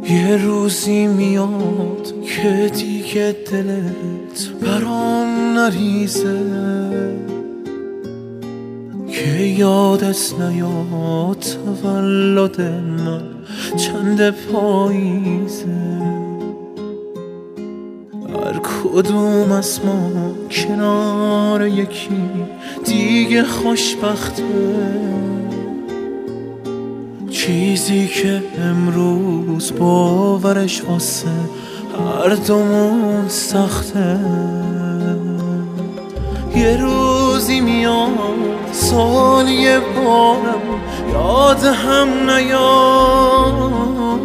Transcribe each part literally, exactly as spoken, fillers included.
یه روزی میاد که دیگه دلت برام نریزه، که یادت نیاد تولد من چند پاییزه. هر کدوم از ما کنار یکی دیگه خوشبخته، چیزی که امروز باورش واسه هر دومون سخته. یه روزی میاد سال یه بارم یاد هم نیاد،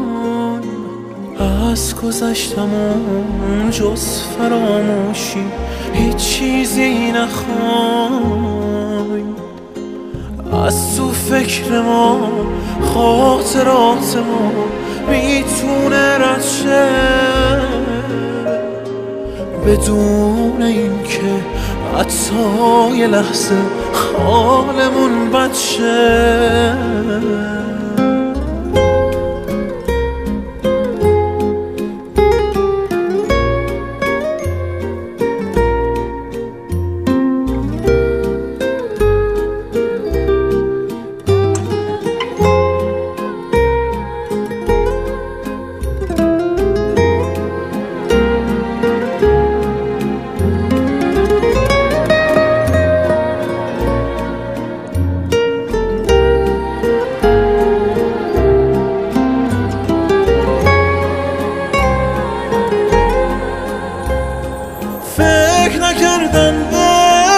از گذشتمون جز فراموشی هیچ چیزی نخوای. از تو فکر ما خاطرات ما میتونه رد شه، بدون این که حتی یه لحظه حالمون بد شه. فکر نکردم به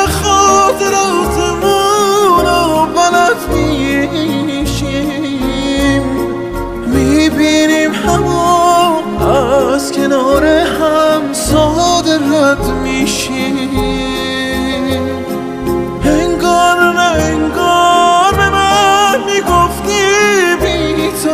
خاطراتمون و بلد میشیم، میبینیم همون از کنار هم ساده رد میشیم. انگار نه انگار به من میگفتی بی تو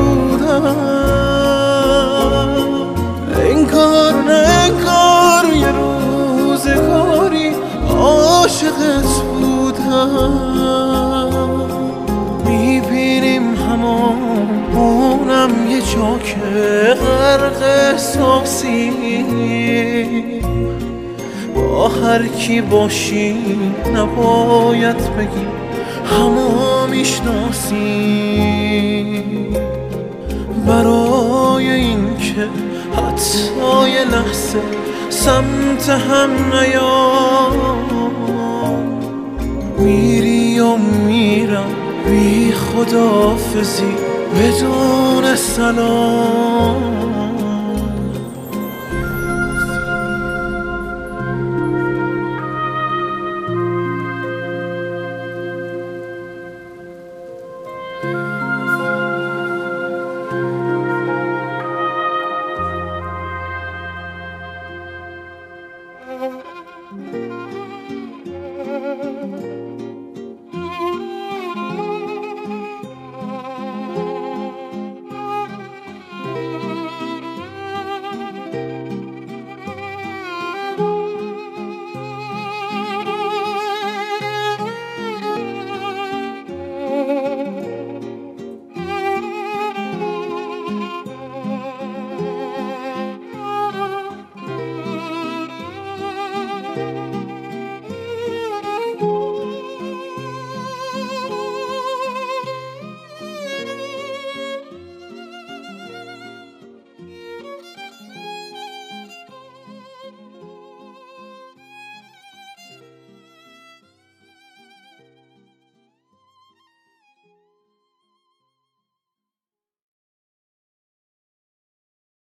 نبودم، انگار نه انگار یه روزگاری عاشقت بودم. میبینیم هممونم یه جا که غرق احساسی، با هر کی باشی نباید بگی همو میشناسی، برای این که حتی یه لحظه سمت هم نیام. میری و میرم بی خداحافظی بدون سلام.